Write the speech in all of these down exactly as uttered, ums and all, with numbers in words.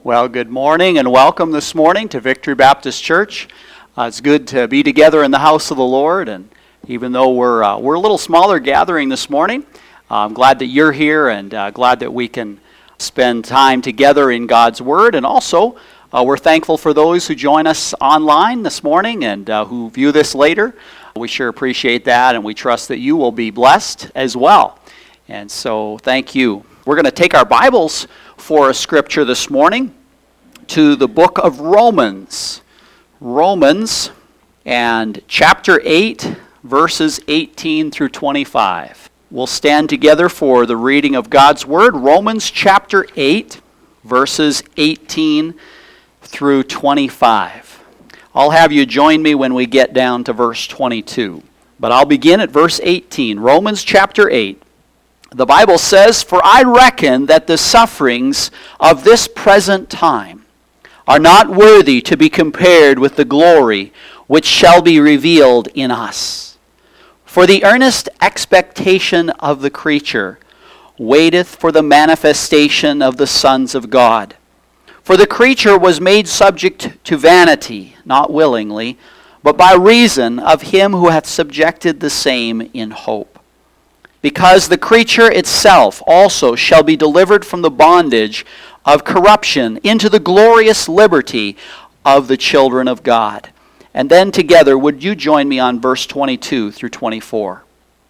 Well, good morning and welcome this morning to Victory Baptist Church. Uh, it's good to be together in the house of the Lord, and even though we're uh, we're a little smaller gathering this morning, uh, I'm glad that you're here and uh, glad that we can spend time together in God's Word. And also, uh, we're thankful for those who join us online this morning and uh, who view this later. We sure appreciate that, and we trust that you will be blessed as well. And so, thank you. We're going to take our Bibles for a scripture this morning to the book of Romans. Romans and chapter eight, verses eighteen through twenty-five. We'll stand together for the reading of God's Word. Romans chapter eight, verses eighteen through twenty-five. I'll have you join me when we get down to verse twenty-two. But I'll begin at verse eighteen. Romans chapter eight. The Bible says, "For I reckon that the sufferings of this present time are not worthy to be compared with the glory which shall be revealed in us. For the earnest expectation of the creature waiteth for the manifestation of the sons of God. For the creature was made subject to vanity, not willingly, but by reason of him who hath subjected the same in hope. Because the creature itself also shall be delivered from the bondage of corruption into the glorious liberty of the children of God." And then together, would you join me on verse twenty-two through twenty-four?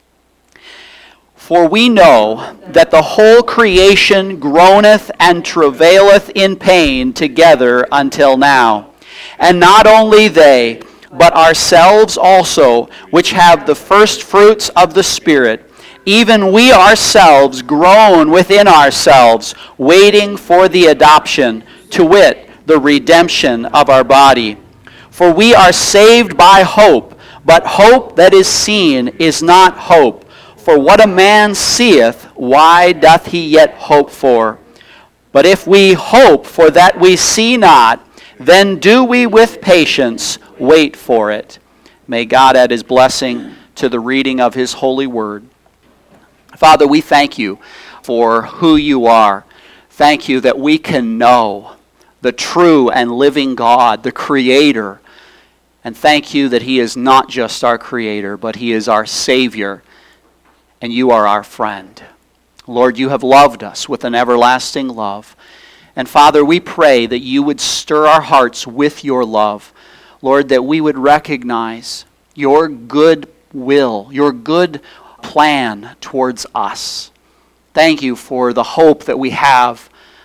"For we know that the whole creation groaneth and travaileth in pain together until now. And not only they, but ourselves also, which have the first fruits of the Spirit, even we ourselves groan within ourselves, waiting for the adoption, to wit, the redemption of our body. For we are saved by hope, but hope that is seen is not hope. For what a man seeth, why doth he yet hope for? But if we hope for that we see not, then do we with patience wait for it." May God add His blessing to the reading of His holy word. Father, we thank you for who you are. Thank you that we can know the true and living God, the Creator. And thank you that He is not just our Creator, but He is our Savior, and you are our friend. Lord, you have loved us with an everlasting love. And Father, we pray that you would stir our hearts with your love. Lord, that we would recognize your good will, your good plan towards us. Thank you for the hope that we have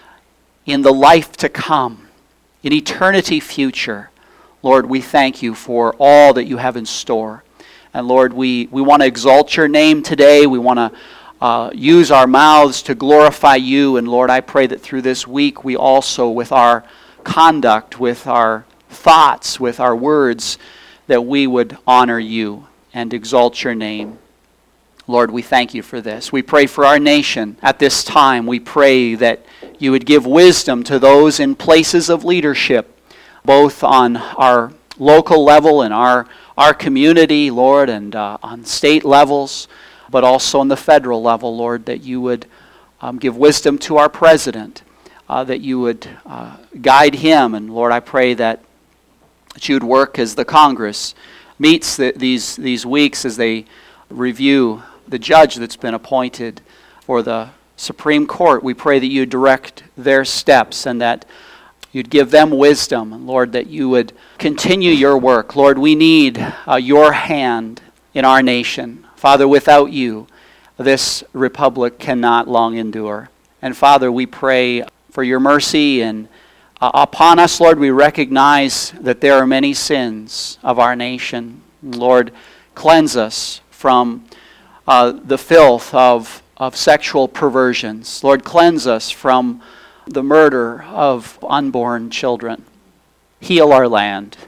in the life to come, in eternity future. Lord, we thank you for all that you have in store. And Lord, we, we want to exalt your name today. We want to uh, use our mouths to glorify you. And Lord, I pray that through this week we also, with our conduct, with our thoughts, with our words, that we would honor you and exalt your name. Lord, we thank you for this. We pray for our nation at this time. We pray that you would give wisdom to those in places of leadership, both on our local level and our, our community, Lord, and uh, on state levels, but also on the federal level, Lord, that you would um, give wisdom to our president, uh, that you would uh, guide him. And Lord, I pray that, that you would work as the Congress meets the, these, these weeks as they review the judge that's been appointed for the Supreme Court. We pray that you direct their steps and that you'd give them wisdom. Lord, that you would continue your work. Lord, we need uh, your hand in our nation. Father, without you, this republic cannot long endure. And Father, we pray for your mercy and uh, upon us, Lord, we recognize that there are many sins of our nation. Lord, cleanse us from uh, the filth of, of sexual perversions. Lord, cleanse us from the murder of unborn children. Heal our land.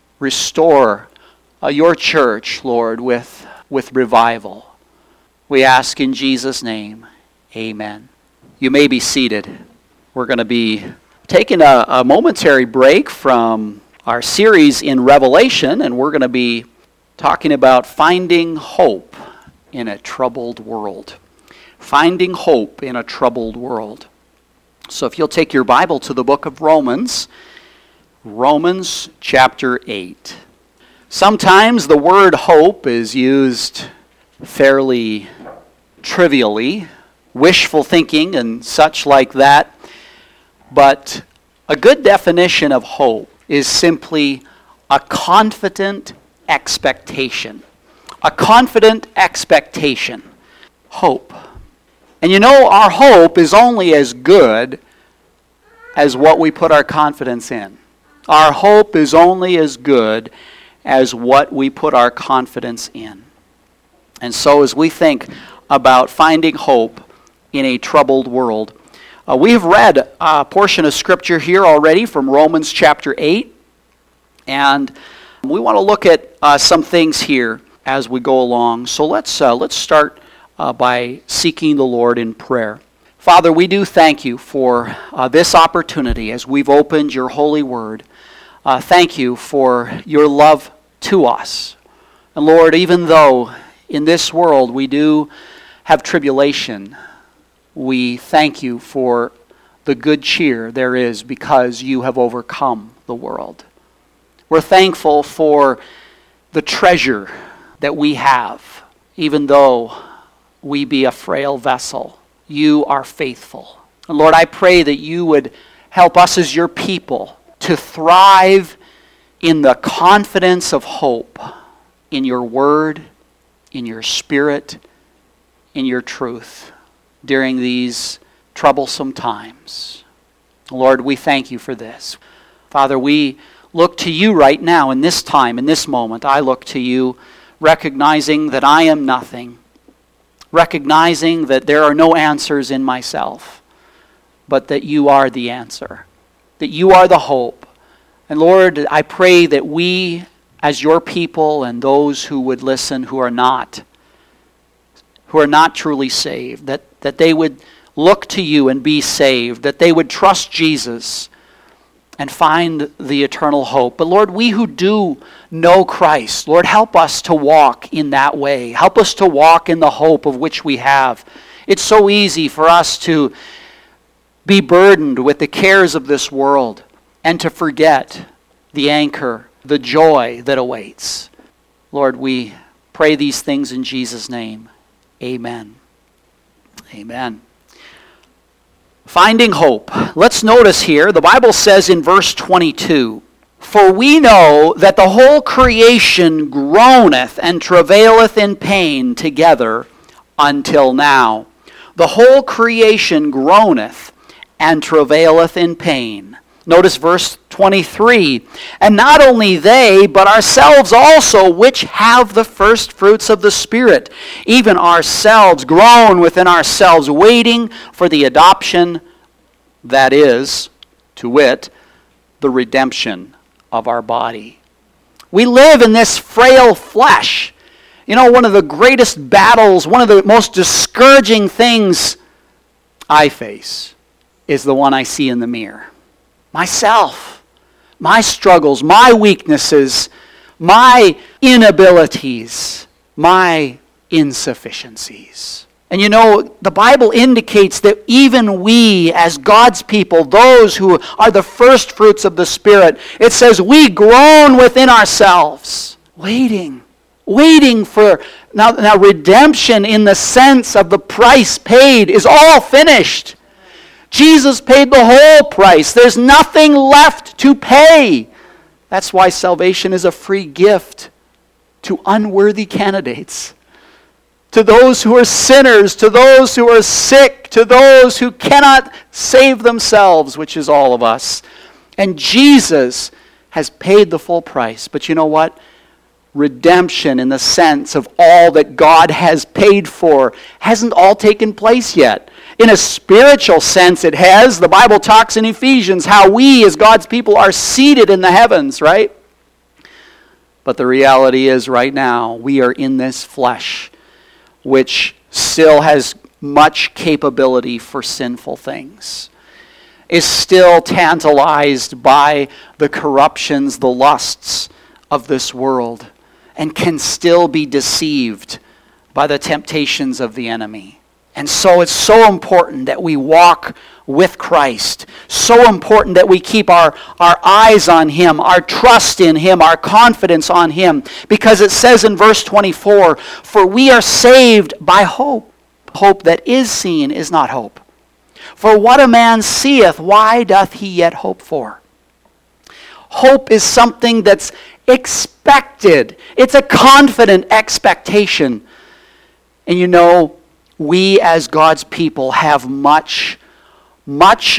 Restore uh, your church, Lord, with, with revival. We ask in Jesus' name, amen. You may be seated. We're going to be taking a, a momentary break from our series in Revelation, and we're going to be talking about finding hope in a troubled world. Finding hope in a troubled world. So if you'll take your Bible to the book of Romans, Romans chapter eight. Sometimes the word hope is used fairly trivially, wishful thinking and such like that. But a good definition of hope is simply a confident expectation. A confident expectation. Hope. And you know, our hope is only as good as what we put our confidence in. Our hope is only as good as what we put our confidence in. And so as we think about finding hope in a troubled world, uh, we have read a portion of Scripture here already from Romans chapter eight. And we want to look at uh, some things here as we go along. So let's, uh, let's start uh, by seeking the Lord in prayer. Father, we do thank you for uh, this opportunity as we've opened your holy word. Uh, thank you for your love to us. And Lord, even though in this world we do have tribulation, we thank you for the good cheer there is because you have overcome the world. We're thankful for the treasure that we have, even though we be a frail vessel. You are faithful. And Lord, I pray that you would help us as your people to thrive in the confidence of hope in your word, in your spirit, in your truth during these troublesome times. Lord, we thank you for this. Father, we look to you right now in this time, in this moment. I look to you recognizing that I am nothing, recognizing that there are no answers in myself, but that you are the answer, that you are the hope. And Lord, I pray that we, as your people and those who would listen who are not, who are not truly saved, that, that they would look to you and be saved, that they would trust Jesus and find the eternal hope. But Lord, we who do know Christ, Lord, help us to walk in that way. Help us to walk in the hope of which we have. It's so easy for us to be burdened with the cares of this world and to forget the anchor, the joy that awaits. Lord, we pray these things in Jesus' name. Amen. Amen. Finding hope. Let's notice here, the Bible says in verse twenty-two, "For we know that the whole creation groaneth and travaileth in pain together until now." The whole creation groaneth and travaileth in pain. Notice verse twenty-three, "And not only they, but ourselves also, which have the first fruits of the Spirit, even ourselves groan within ourselves, waiting for the adoption, that is, to wit, the redemption of our body." We live in this frail flesh. You know, one of the greatest battles, one of the most discouraging things I face is the one I see in the mirror. Myself, my struggles, my weaknesses, my inabilities, my insufficiencies. And you know, the Bible indicates that even we, as God's people, those who are the first fruits of the Spirit, it says we groan within ourselves, waiting, waiting for, now, now redemption in the sense of the price paid is all finished. Jesus paid the whole price. There's nothing left to pay. That's why salvation is a free gift to unworthy candidates, to those who are sinners, to those who are sick, to those who cannot save themselves, which is all of us. And Jesus has paid the full price. But you know what? Redemption in the sense of all that God has paid for hasn't all taken place yet. In a spiritual sense it has. The Bible talks in Ephesians how we as God's people are seated in the heavens, right? But the reality is right now we are in this flesh which still has much capability for sinful things, is still tantalized by the corruptions, the lusts of this world, and can still be deceived by the temptations of the enemy. And so it's so important that we walk with Christ. So important that we keep our, our eyes on Him, our trust in Him, our confidence on Him. Because it says in verse twenty-four, for we are saved by hope. Hope that is seen is not hope. For what a man seeth, why doth he yet hope for? Hope is something that's expected. It's a confident expectation. And you know, we as God's people have much, much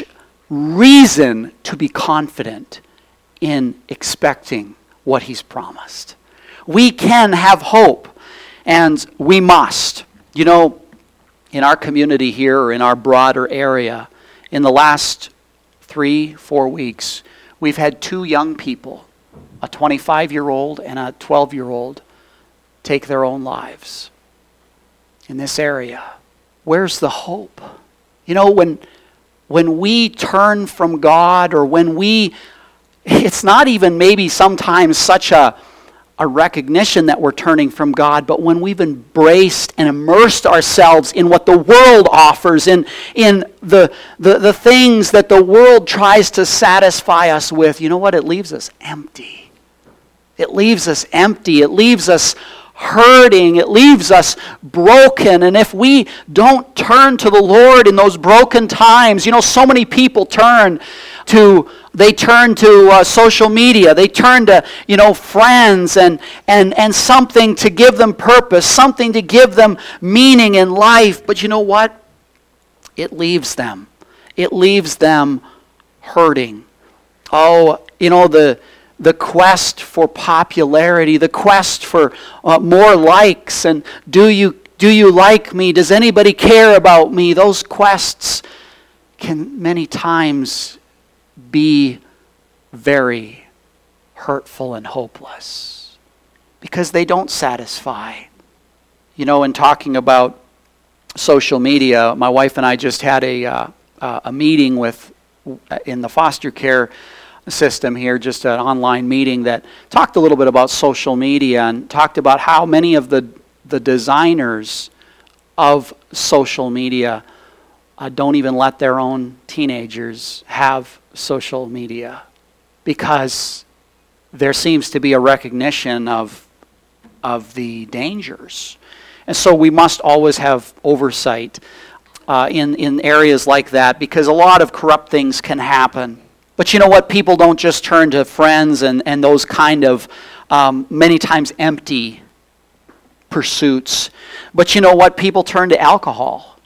reason to be confident in expecting what He's promised. We can have hope, and we must. You know, in our community here or in our broader area, in the last three, four weeks, we've had two young people, a twenty-five-year-old and a twelve-year-old, take their own lives in this area. Where's the hope? You know, when when we turn from God, or when we, it's not even maybe sometimes such a, a recognition that we're turning from God, but when we've embraced and immersed ourselves in what the world offers, in, in the, the, the things that the world tries to satisfy us with, you know what? It leaves us empty. It leaves us empty. It leaves us hurting. It leaves us broken. And if we don't turn to the Lord in those broken times, you know, so many people turn to, they turn to uh, social media. They turn to, you know, friends and, and, and something to give them purpose, something to give them meaning in life. But you know what? It leaves them. It leaves them hurting. Oh, you know, the the quest for popularity, the quest for uh, more likes, and do you do you like me? Does anybody care about me? Those quests can many times be very hurtful and hopeless because they don't satisfy. You know, in talking about social media, my wife and I just had a uh, uh, a meeting with in the foster care system here, just an online meeting that talked a little bit about social media and talked about how many of the the designers of social media uh, don't even let their own teenagers have social media because there seems to be a recognition of of the dangers. And so we must always have oversight uh, in, in areas like that, because a lot of corrupt things can happen. But you know what? People don't just turn to friends and, and those kind of um, many times empty pursuits. But you know what? People turn to alcohol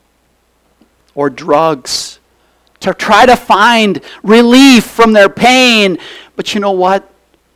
or drugs to try to find relief from their pain. But you know what?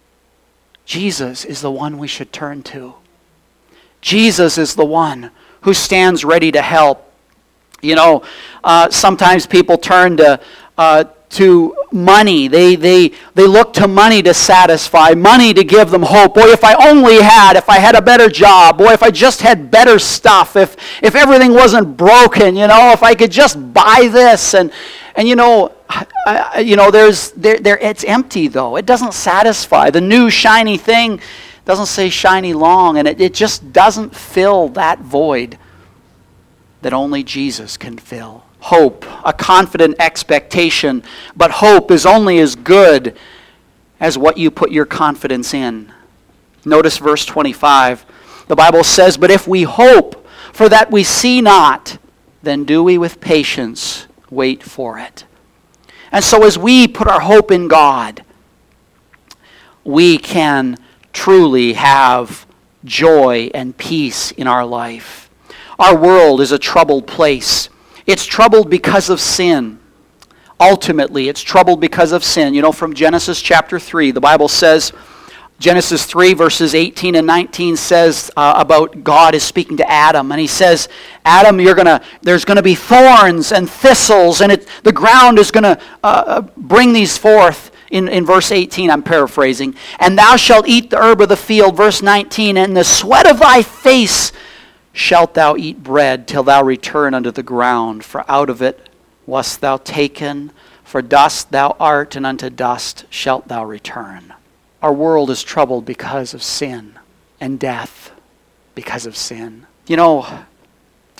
Jesus is the one we should turn to. Jesus is the one who stands ready to help. You know, uh, sometimes people turn to uh, to money. They they they look to money to satisfy, money to give them hope. Boy, if I only had, if I had a better job, boy, if I just had better stuff, if if everything wasn't broken, you know, if I could just buy this, and and you know, I, you know, there's there there it's empty though. It doesn't satisfy. The new shiny thing doesn't say shiny long, and it, it just doesn't fill that void that only Jesus can fill. Hope, a confident expectation, but hope is only as good as what you put your confidence in. Notice verse twenty-five. The Bible says, "But if we hope for that we see not, then do we with patience wait for it." And so as we put our hope in God, we can truly have joy and peace in our life. Our world is a troubled place. It's troubled because of sin. Ultimately, it's troubled because of sin. You know, from Genesis chapter three, the Bible says, Genesis three verses eighteen and nineteen says uh, about God is speaking to Adam, and he says, Adam, you're gonna, there's going to be thorns and thistles, and it, the ground is going to uh, bring these forth. In, in verse eighteen, I'm paraphrasing. "And thou shalt eat the herb of the field," verse nineteen, "and the sweat of thy face shalt thou eat bread till thou return unto the ground, for out of it wast thou taken, for dust thou art, and unto dust shalt thou return." Our world is troubled because of sin and death because of sin. You know,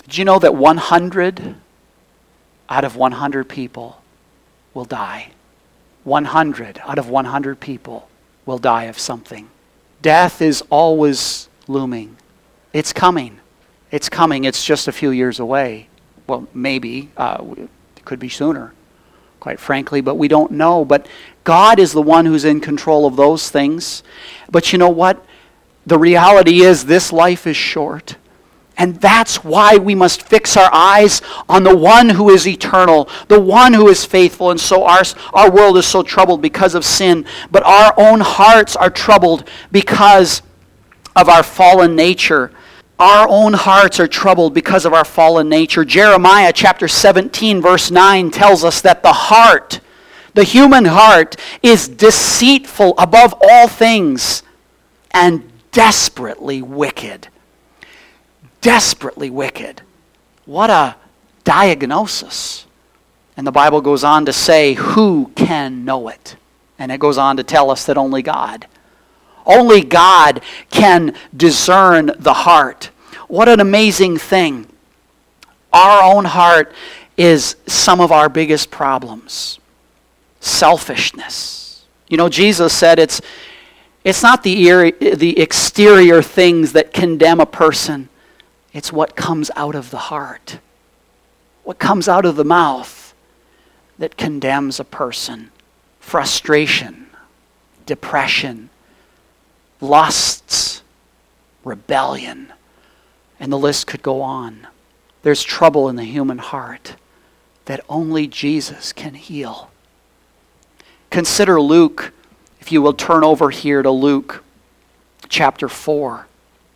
Did you know that one hundred out of one hundred people will die? one hundred out of one hundred people will die of something. Death is always looming. It's coming. It's coming. It's just a few years away. Well, maybe. Uh, it could be sooner, quite frankly, but we don't know. But God is the one who's in control of those things. But you know what? The reality is this life is short. And that's why we must fix our eyes on the one who is eternal, the one who is faithful. And so our, our world is so troubled because of sin, but our own hearts are troubled because of our fallen nature. Our own hearts are troubled because of our fallen nature. Jeremiah chapter seventeen verse nine tells us that the heart, the human heart, is deceitful above all things and desperately wicked. Desperately wicked. What a diagnosis. And the Bible goes on to say, who can know it? And it goes on to tell us that only God. Only God can discern the heart. What an amazing thing. Our own heart is some of our biggest problems. Selfishness. You know, Jesus said it's, it's not the, the exterior things that condemn a person. It's what comes out of the heart, what comes out of the mouth that condemns a person. Frustration, depression, lusts, rebellion, and the list could go on. There's trouble in the human heart that only Jesus can heal. Consider Luke, if you will turn over here to Luke chapter four.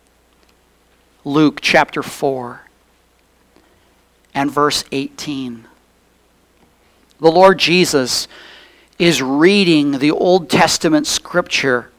Luke chapter four and verse eighteen. The Lord Jesus is reading the Old Testament scripture.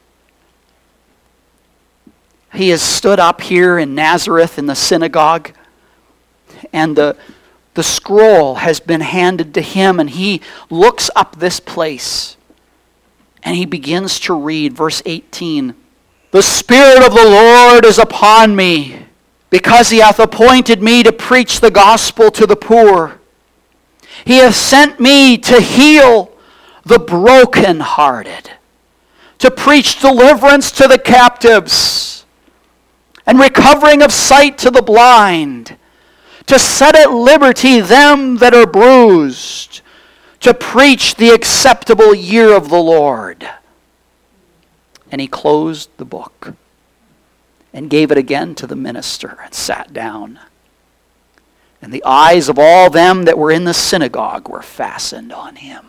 He has stood up here in Nazareth in the synagogue, and the, the scroll has been handed to him, and he looks up this place and he begins to read verse eighteen. The Spirit of the Lord is upon me, because he hath appointed me to preach the gospel to the poor. He hath sent me to heal the brokenhearted, to preach deliverance to the captives, and recovering of sight to the blind, to set at liberty them that are bruised, to preach the acceptable year of the Lord. And he closed the book and gave it again to the minister and sat down. And the eyes of all them that were in the synagogue were fastened on him.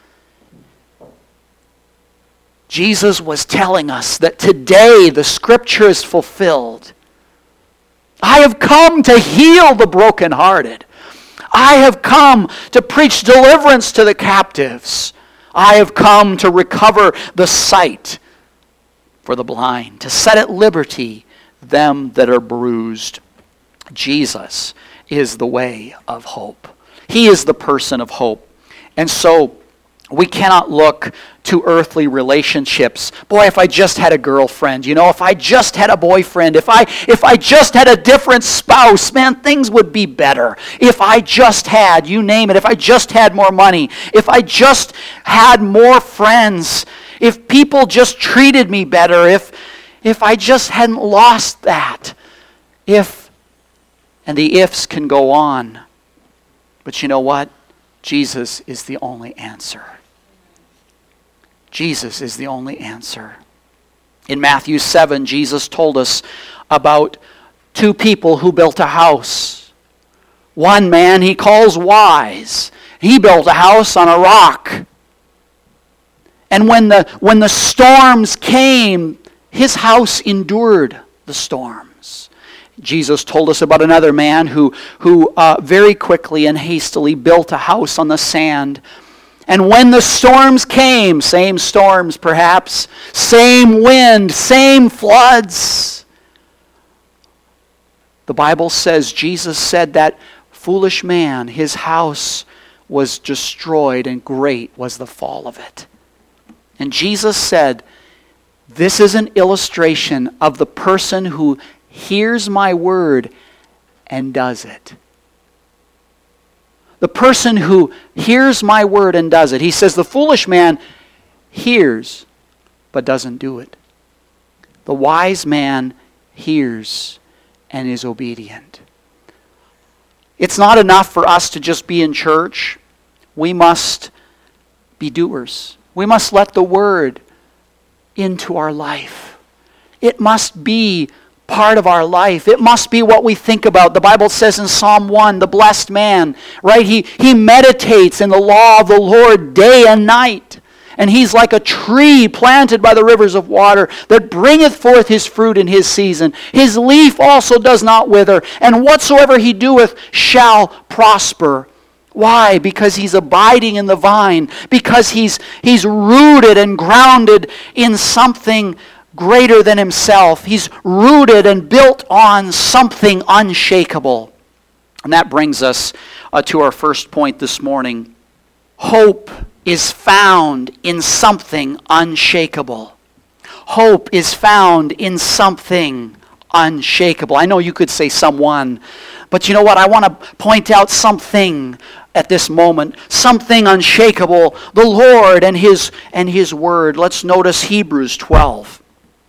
Jesus was telling us that today the scripture is fulfilled. I have come to heal the brokenhearted. I have come to preach deliverance to the captives. I have come to recover the sight for the blind, to set at liberty them that are bruised. Jesus is the way of hope. He is the person of hope. And so we cannot look to earthly relationships. Boy, if I just had a girlfriend, you know, if I just had a boyfriend, if I if I just had a different spouse, man, things would be better. If I just had, you name it, if I just had more money, if I just had more friends, if people just treated me better, if if I just hadn't lost that, if, and the ifs can go on. But you know what? Jesus is the only answer. Jesus is the only answer. In Matthew seven, Jesus told us about two people who built a house. One man he calls wise. He built a house on a rock. And when the, when the storms came, his house endured the storms. Jesus told us about another man who, who uh, very quickly and hastily built a house on the sand. And when the storms came, same storms perhaps, same wind, same floods, the Bible says, Jesus said that foolish man, his house was destroyed and great was the fall of it. And Jesus said, this is an illustration of the person who hears my word and does it. The person who hears my word and does it. He says the foolish man hears but doesn't do it. The wise man hears and is obedient. It's not enough for us to just be in church. We must be doers. We must let the word into our life. It must be part of our life. It must be what we think about. The Bible says in Psalm one, the blessed man, right? He, he meditates in the law of the Lord day and night. And he's like a tree planted by the rivers of water that bringeth forth his fruit in his season. His leaf also does not wither, and whatsoever he doeth shall prosper. Why? Because he's abiding in the vine. Because he's, he's rooted and grounded in something greater than himself. He's rooted and built on something unshakable. And that brings us uh, to our first point this morning. Hope is found in something unshakable. Hope is found in something unshakable. I know you could say someone, but you know what? I want to point out something at this moment. Something unshakable. The Lord and His and His Word. Let's notice Hebrews twelve.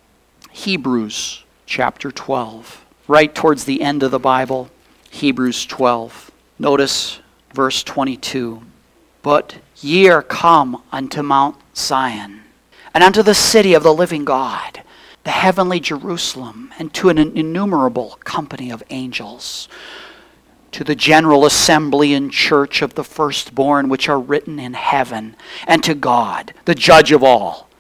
Hebrews chapter twelve. Right towards the end of the Bible. Hebrews twelve. Notice verse twenty-two. But ye are come unto Mount Zion, and unto the city of the living God, the heavenly Jerusalem, and to an innumerable company of angels, to the general assembly and church of the firstborn which are written in heaven, and to God, the judge of all,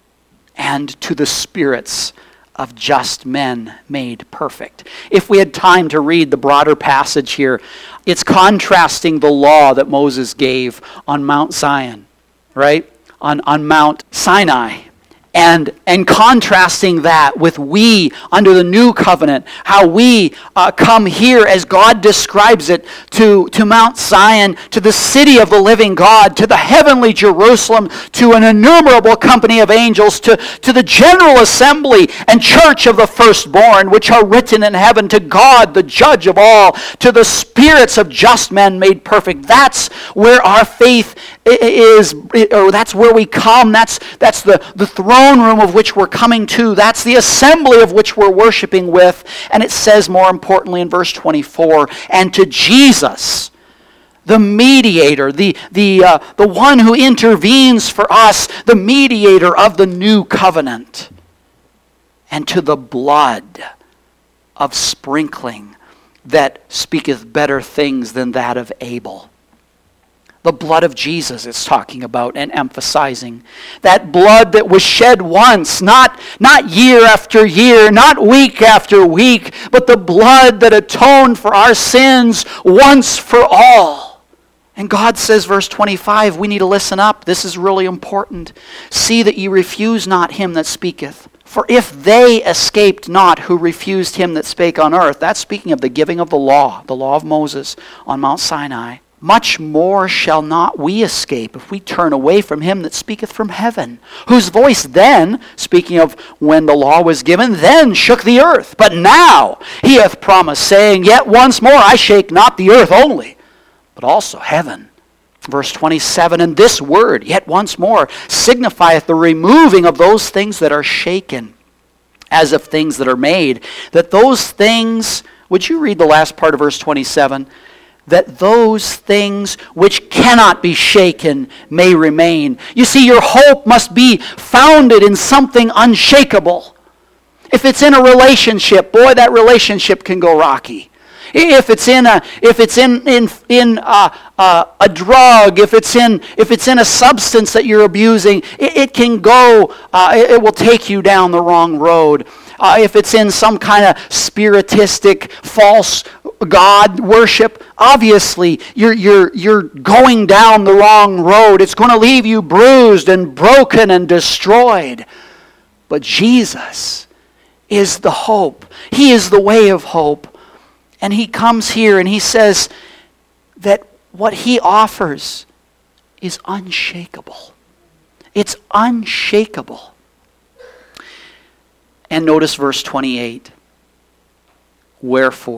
and to the spirits of just men made perfect. If we had time to read the broader passage here, it's contrasting the law that Moses gave on Mount Zion, right? On, on Mount Sinai. And, and contrasting that with we under the new covenant, how we uh, come here as God describes it to, to Mount Zion, to the city of the living God, to the heavenly Jerusalem, to an innumerable company of angels, to, to the general assembly and church of the firstborn, which are written in heaven, to God, the judge of all, to the spirits of just men made perfect. That's where our faith is, or that's where we come. That's, that's the, the throne room of which we're coming to. That's the assembly of which we're worshiping with. And it says more importantly in verse twenty-four, and to Jesus, the mediator, the, the, uh, the one who intervenes for us, the mediator of the new covenant, and to the blood of sprinkling that speaketh better things than that of Abel. The blood of Jesus it's talking about and emphasizing. That blood that was shed once, not, not year after year, not week after week, but the blood that atoned for our sins once for all. And God says, verse twenty-five, we need to listen up. This is really important. See that ye refuse not him that speaketh. For if they escaped not who refused him that spake on earth, that's speaking of the giving of the law, the law of Moses on Mount Sinai, much more shall not we escape if we turn away from him that speaketh from heaven, whose voice then, speaking of when the law was given, then shook the earth. But now he hath promised, saying, yet once more I shake not the earth only, but also heaven. Verse twenty-seven, and this word, yet once more, signifieth the removing of those things that are shaken, as of things that are made. That those things, would you read the last part of verse twenty-seven? That those things which cannot be shaken may remain. You see, your hope must be founded in something unshakable. If it's in a relationship, boy, that relationship can go rocky. If it's in a, if it's in in in a, a, a drug, if it's in if it's in a substance that you're abusing, it, it can go. Uh, it, it will take you down the wrong road. Uh, if it's in some kind of spiritistic, false God worship, obviously you're you're you're going down the wrong road. It's going to leave you bruised and broken and destroyed. But Jesus is the hope. He is the way of hope. And he comes here and he says that what he offers is unshakable. It's unshakable. And notice verse twenty-eight. Wherefore,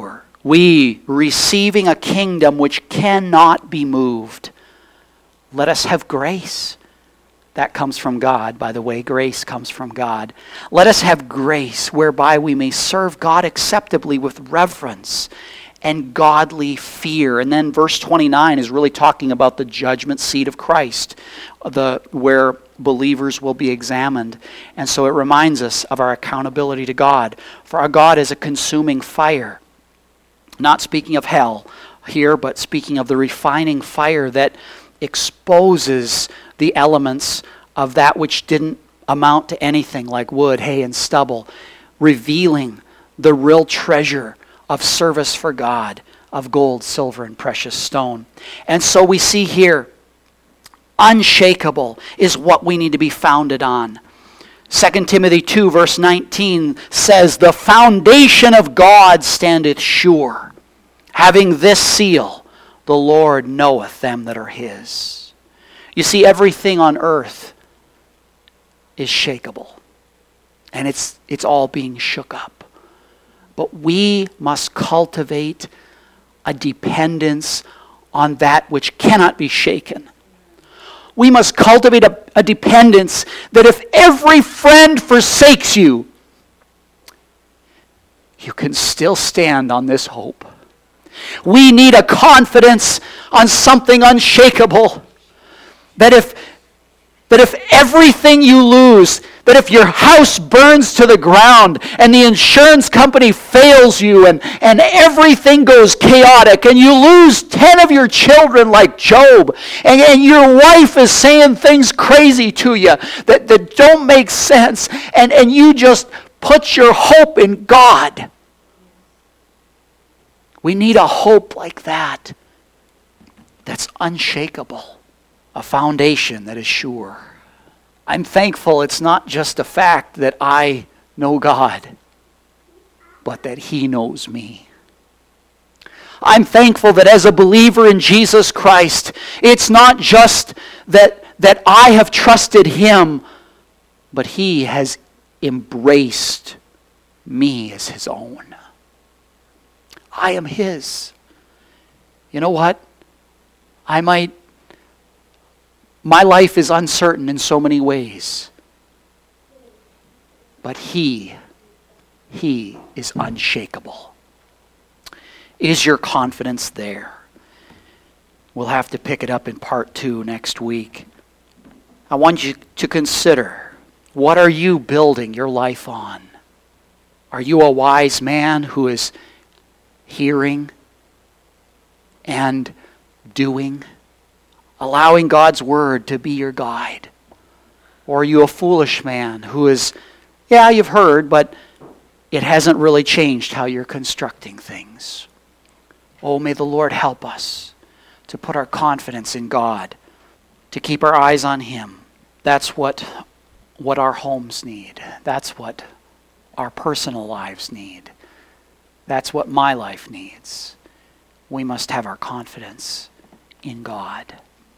We receiving a kingdom which cannot be moved. Let us have grace. That comes from God, by the way. Grace comes from God. Let us have grace whereby we may serve God acceptably with reverence and godly fear. And then verse twenty-nine is really talking about the judgment seat of Christ, the where believers will be examined. And so it reminds us of our accountability to God. For our God is a consuming fire. Not speaking of hell here, but speaking of the refining fire that exposes the elements of that which didn't amount to anything, like wood, hay, and stubble, revealing the real treasure of service for God, of gold, silver, and precious stone. And so we see here, unshakable is what we need to be founded on. Second Timothy two verse nineteen says, the foundation of God standeth sure, having this seal, the Lord knoweth them that are his. You see, everything on earth is shakeable, and it's it's all being shook up. But we must cultivate a dependence on that which cannot be shaken. We must cultivate a, a dependence that if every friend forsakes you, you can still stand on this hope. We need a confidence on something unshakable. That if, that if everything you lose, that if your house burns to the ground and the insurance company fails you and, and everything goes chaotic and you lose ten of your children like Job and, and your wife is saying things crazy to you that, that don't make sense and, and you just put your hope in God. We need a hope like that that's unshakable, a foundation that is sure. I'm thankful it's not just a fact that I know God, but that He knows me. I'm thankful that as a believer in Jesus Christ, it's not just that, that I have trusted Him, but He has embraced me as His own. I am His. You know what? I might My life is uncertain in so many ways. But He, He is unshakable. Is your confidence there? We'll have to pick it up in part two next week. I want you to consider, what are you building your life on? Are you a wise man who is hearing and doing, allowing God's word to be your guide? Or are you a foolish man who is, yeah, you've heard, but it hasn't really changed how you're constructing things? Oh, may the Lord help us to put our confidence in God, to keep our eyes on Him. That's what, what our homes need. That's what our personal lives need. That's what my life needs. We must have our confidence in God.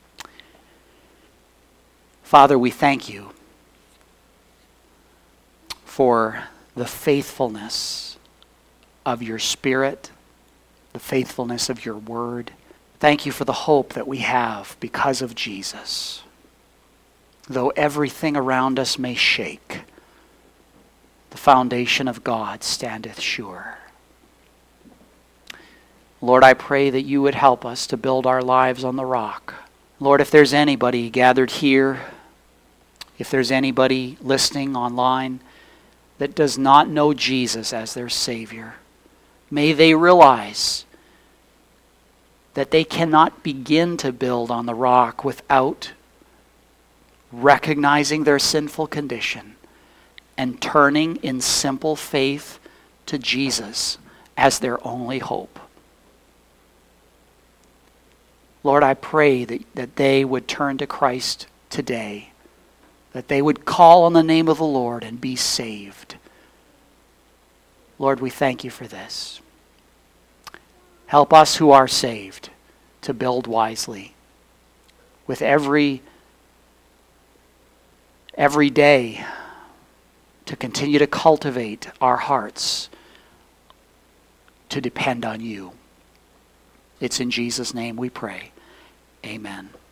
Father, we thank You for the faithfulness of Your Spirit, the faithfulness of Your Word. Thank You for the hope that we have because of Jesus. Though everything around us may shake, the foundation of God standeth sure. Lord, I pray that You would help us to build our lives on the rock. Lord, if there's anybody gathered here, if there's anybody listening online that does not know Jesus as their Savior, may they realize that they cannot begin to build on the rock without recognizing their sinful condition and turning in simple faith to Jesus as their only hope. Lord, I pray that, that they would turn to Christ today, that they would call on the name of the Lord and be saved. Lord, we thank You for this. Help us who are saved to build wisely with every, every day, to continue to cultivate our hearts to depend on you. It's in Jesus' name we pray. Amen.